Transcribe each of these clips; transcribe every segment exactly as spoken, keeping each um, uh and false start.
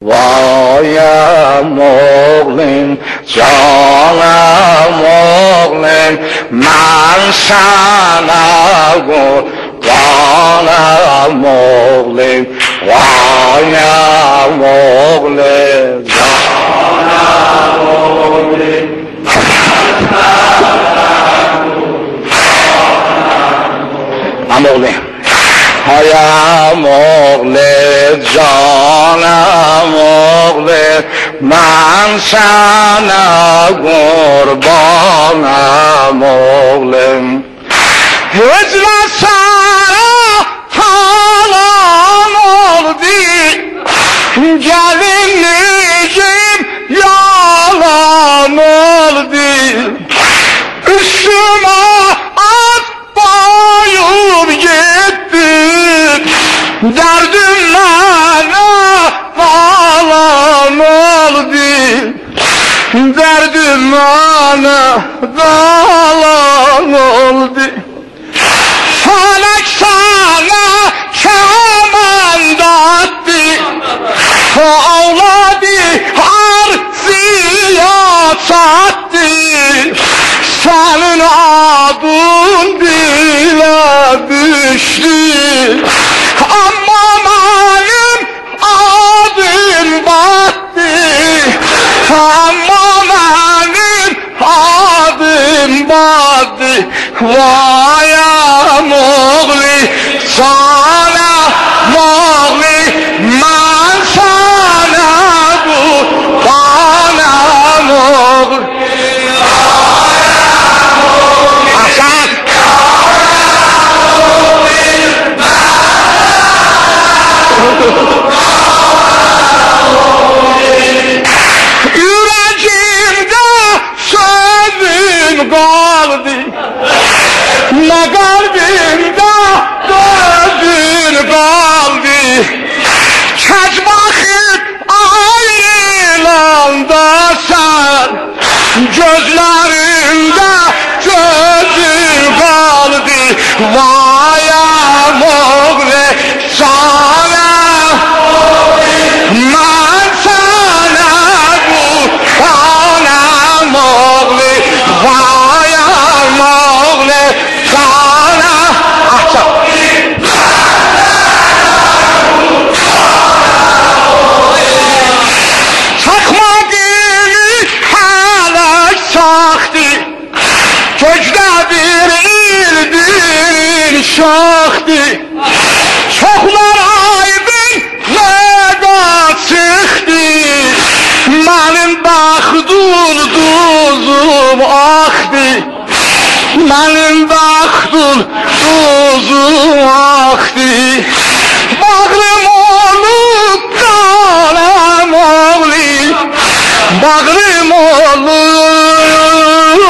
Vayam oğlum, canım oğlum, ben sana kurbanım oğlum, vayam oğlum, canım oğlum. Am oğlum. Hayam oğlu, canım oğlu, ben sana kurbanım oğlum. Hüzle sana halam oldu, gelinliğim yalan oldu. Üstüme at bayım gitti, derdim bana falan oldu, derdim bana falan oldu. Felek sana keman dattı, ağladı arziya sattı, senin adın dile düştü. Ama benim adım battı, ama benim adım battı. Vayam oğlu, sana oğlu, ben sana kurbanım oğlu. Hasan! Yüreğimde sözün kaldı, ne kalbimde gözün kaldı. Keç bakıp ayrılanda sen, gözlerimde gözün kaldı. Vayam oğlu, sana ben sana kurbanım oğlu, vayam oğlu, sana ahsan. Çakma gibi helak saktı, gökde bir ildin şaktı. Çoklar aydın veda çıktı, benim baktım tuzum aktı, benim baktım tuzum aktı. Bağrım olup canım oğlu, bağrım olup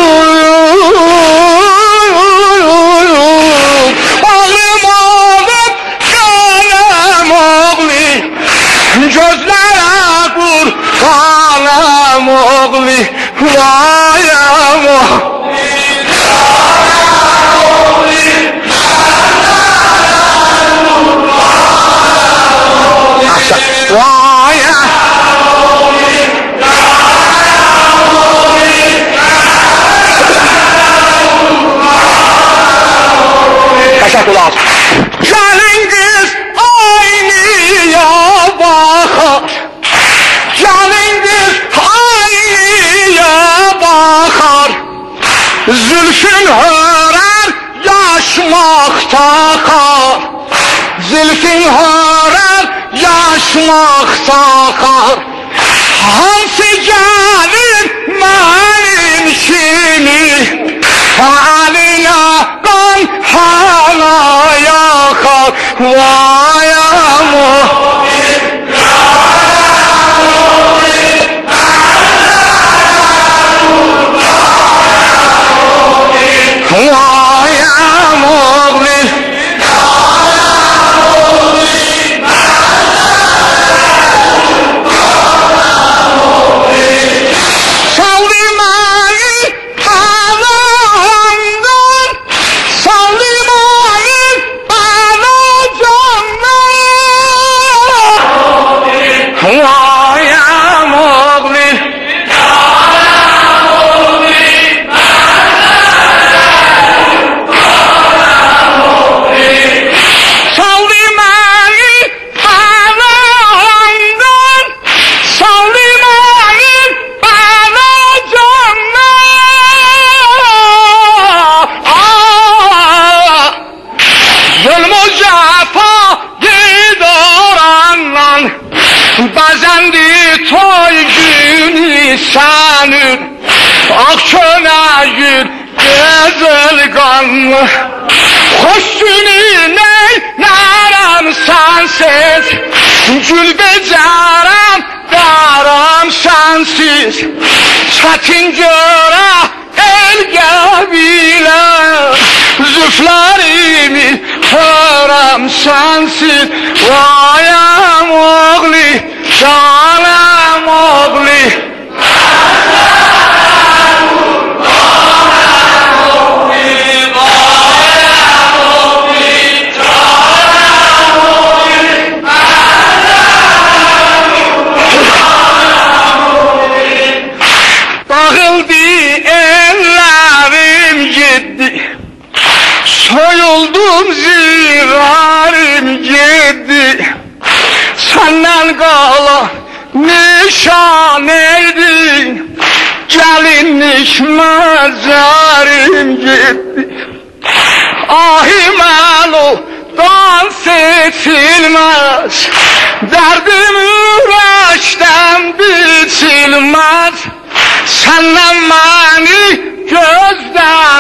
bağrım olup canım oğlu, gözlere kurbanım oğlu, vayam oğlu. Gelin kız aynıya bakar, gelin kız aynıya bakar. Zülfün hörer yaşmak takar, zülfün hörer yaşmak takar. Hansı gelin benim kimi, haline kan hala yakar. Vayam oğlu, vayam oğlu. Gelendi toy günü senin, Akçöne gül güzel kanlı. Hoş günü neylerim sensiz, Gül becerem daram sensiz. Çetin göre el gebile, Züflerimi hörem sensiz. Vayam oğli, canım oğli, soyuldum zigarım gitti. Senden kalan nişan erdin, gelinlik mezarım gitti. Ahim elodan seçilmez, derdim yürekten biçilmez. Senden beni gözden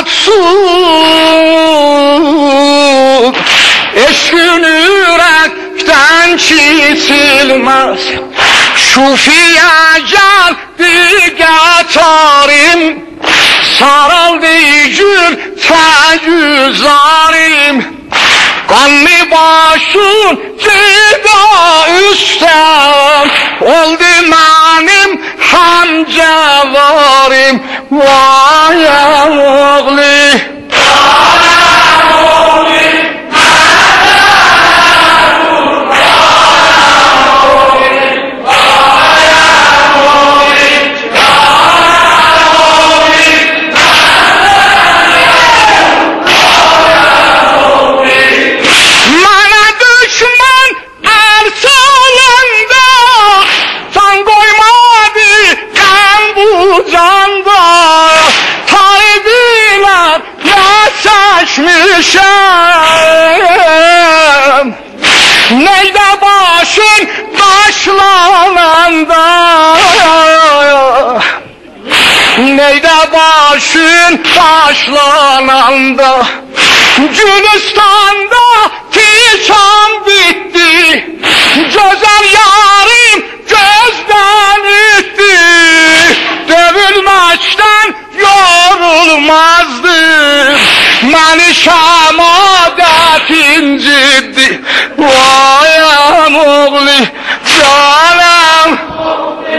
atsın, eşkin yürekten çitilmez. Şufiye geldi getarim, sarıldı gül tecüzarim. Kanlı başın cida üstten, oldu benim hamcevarim. Vayam oğli, canım oğli, neyde başın başlananda, neyde başın başlananda, Gülistan'da tiçan bitti, güzel yarim gözden itti. Dövülmekten yorulmazdım, beni şemadetin ciddi. Vayam oğli, canım oğli,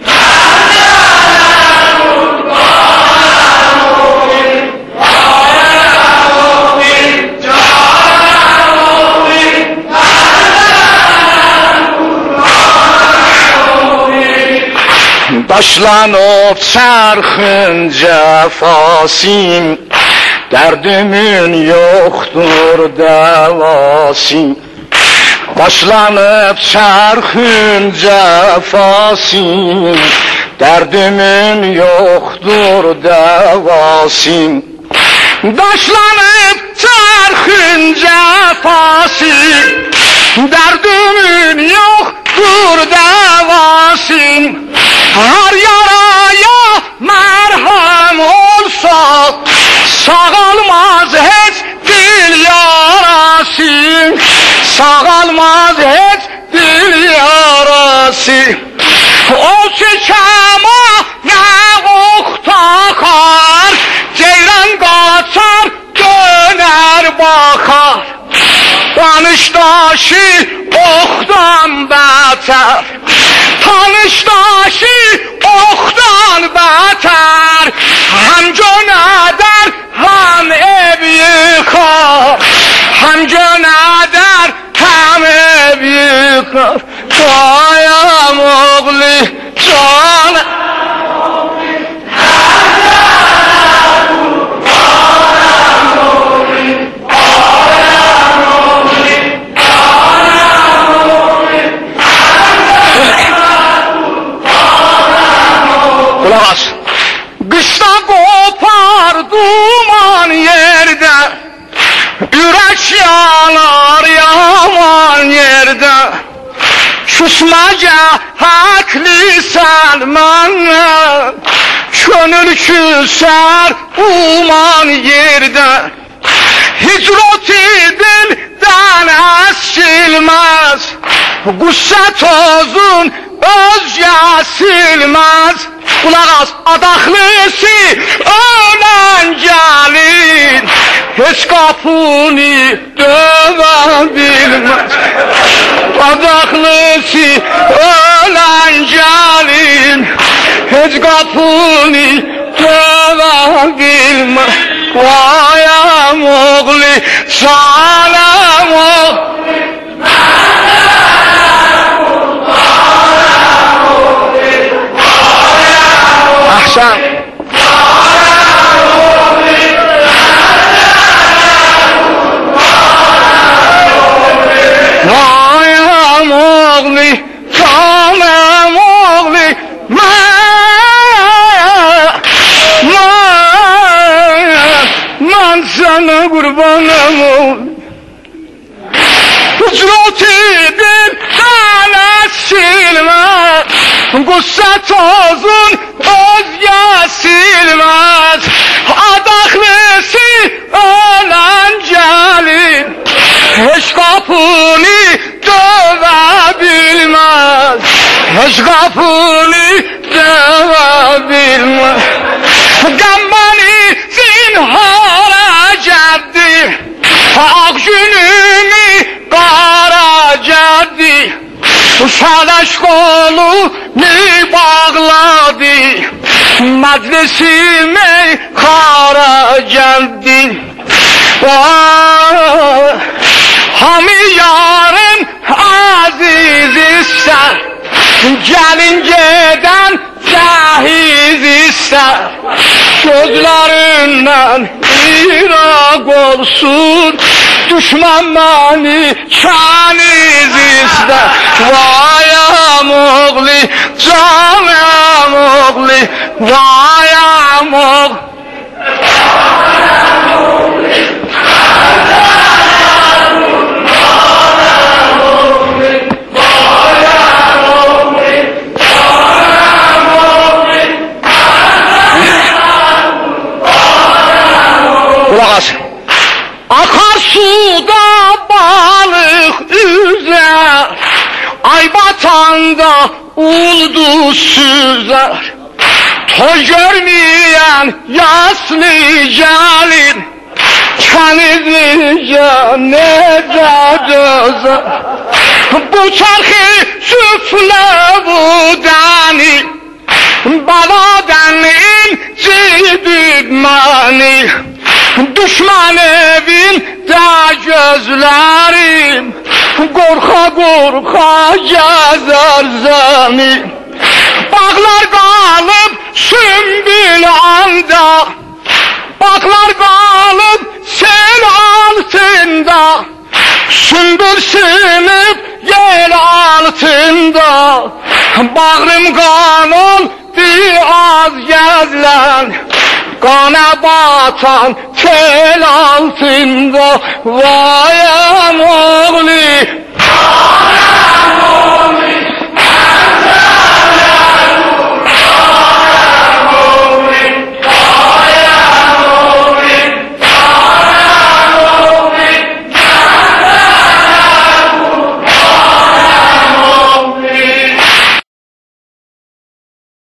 başlanıp çarxın cefasim, derdimin yoktur devasim. Başlanıp çarxın cefasim, derdimin yoktur devasim. Başlanıp çarxın cefasim, derdimin yoktur devasim. Her yaraya merhem olsa, sağalmaz hiç dil yarası, sağalmaz hiç dil yarası. O çiçeğime ne ok takar, ceyran kaçar döner bakar. Tanış taşı oktan beter, tanış taşı oktan beter. Hem can eder hem ev yıkar, hem can eder hem ev yıkar. Vayam oğli, can kulak as. Kışta kopar duman yerde, yürek yanar yaman yerde. Susmaca haklı Salman'a, könül küser uman yerde. Hicreti dilden esilmez, gussa tozun özce silmez. Kulak as, adaklısı ölen gelin, hiç kapını dövebilmez. Adaklısı ölen gelin, hiç kapını dövebilmez. Vayam oğlu salam oğlu ahsan vayam oğlu salam oğlu man sana kurbanım ol. Hücretidir sana silmez, gussa tozun özge silmez. Adaklısı ölen gelin, hiç kapını dövebilmez. Hiç kapını dövebilmez. Gambani zinhara geldi, ak günümü kara geldi. Sadaş kolunu bağladı, meclisime kara geldi. Hami yarın aziz ister, gelin geden cahiz ister. Gözlerinden irak olsun, düşman beni kaniz ister. Vayam oğlu, canım oğlu, vayam oğlu. Kulak as. Akarsuda balık üzer, ay batanda ulduz süzer. Toy görmeyen yaslı gelin, kendince ne dözer. Bu çarkı süfle bu dani, baladan inci düdmani. Düşman evinde gözlerim, korka korka gezer zemin. Bağlar kalıp sümbül anda, bağlar kalıp sel altında. Sümbül sınıp yel altında, bağrım kan oldu az gezlen. Kana batan tel altında, vayam oğlu